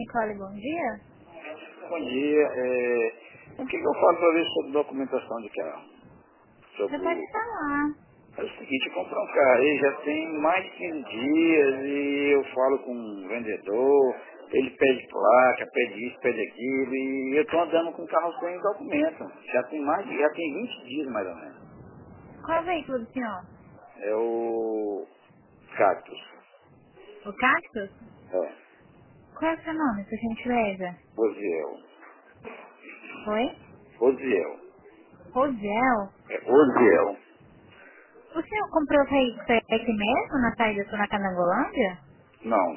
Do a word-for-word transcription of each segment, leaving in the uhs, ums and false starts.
Nicole, bom dia. Bom dia. É... O que, que eu falo para ver sobre documentação de carro? Você Sobre pode o... falar. É o seguinte, eu comprei um carro aí, já tem mais de quinze dias e eu falo com um vendedor, ele pede placa, pede isso, pede aquilo, e eu estou andando com o carro sem documento. Já tem mais de, já tem vinte dias mais ou menos. Qual é o veículo do senhor? É o Cactus. O Cactus? É, Qual é o seu nome, por gentileza? Oziel. Oi? Oziel. Rosiel? É Oziel. O senhor comprou o veículo aqui mesmo, na saída sul na Canangolândia? Não.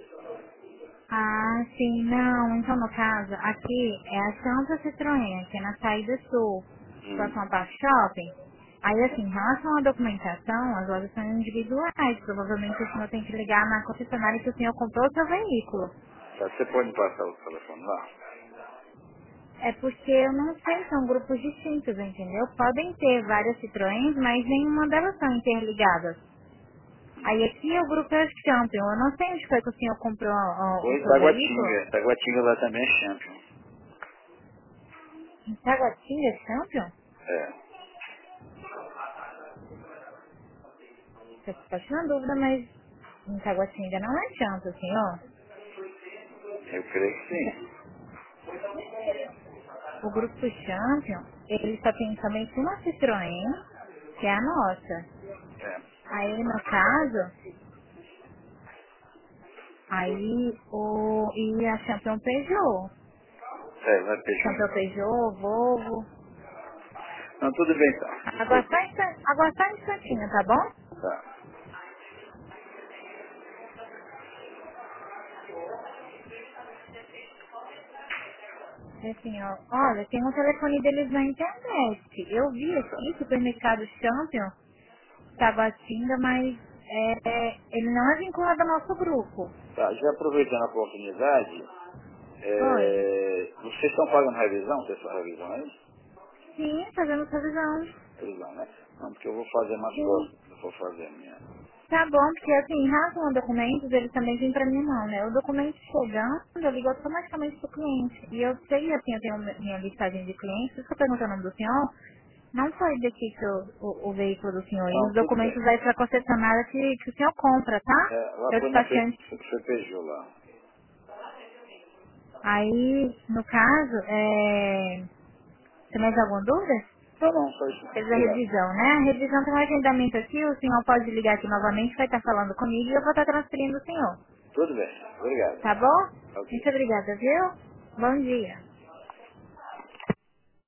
Ah, sim, não. Então, no caso, aqui é a Santa Citroën, que é na saída sul, Hum, próximo ao Parque Shopping. Aí, assim, em relação à documentação, as lojas são individuais. Provavelmente o senhor tem que ligar na concessionária que o senhor comprou o seu veículo. tá, você pode me passar o telefone lá? É porque eu não sei, são grupos distintos, entendeu? Podem ter várias Citroëns, mas nenhuma delas são interligadas. Aí aqui é o grupo é Champion. Eu não sei onde foi que o senhor comprou ó, o Oi, seu veículo. Taguatinga. Taguatinga lá também é Champion. Em Taguatinga, Champion? É, Eu estou na dúvida, mas em Taguatinga não é Champion, senhor. eu creio que sim. O grupo Champion, ele só tem somente uma Citroën, que é a nossa. É, Aí, no caso, aí o... e a Champion Peugeot. é vai Peugeot. Champion Peugeot, Volvo. Não, tudo bem então. Agora Foi- só, insta- agora só um instantinho, tá bom? Tá. É assim, ó, olha, tem um telefone deles na internet. Eu vi aqui, supermercado Champion, Tabatinga, mas é, é, ele não é vinculado ao nosso grupo. Tá, já aproveitando a oportunidade, Oi. é, vocês estão pagando revisão? Vocês estão revisão aí? Sim, fazendo revisão. Revisão, né? Não, porque eu vou fazer mais Sim. próximo. Eu vou fazer a minha. Tá bom, porque assim, em relação a documentos, eles também vêm pra minha mão, né? O documento chegando, eu ligo automaticamente pro cliente. E eu sei, assim, eu tenho minha listagem de clientes, por isso que eu pergunto o nome do senhor, não foi daqui que o, o, o veículo do senhor, e os Não, tudo documentos bem. aí pra concessionária que, que o senhor compra, tá? É, lá É o foi na Pe- despachante. foi Peugeot lá. Aí, no caso, é... tem mais alguma dúvida? Tá bom, só isso. Fez a Obrigado. revisão, né? A revisão tem um agendamento aqui, o senhor pode ligar aqui novamente, vai estar falando comigo e eu vou estar transferindo o senhor. Tudo bem. Obrigado. Tá bom? Ok. Muito obrigada, viu? Bom dia.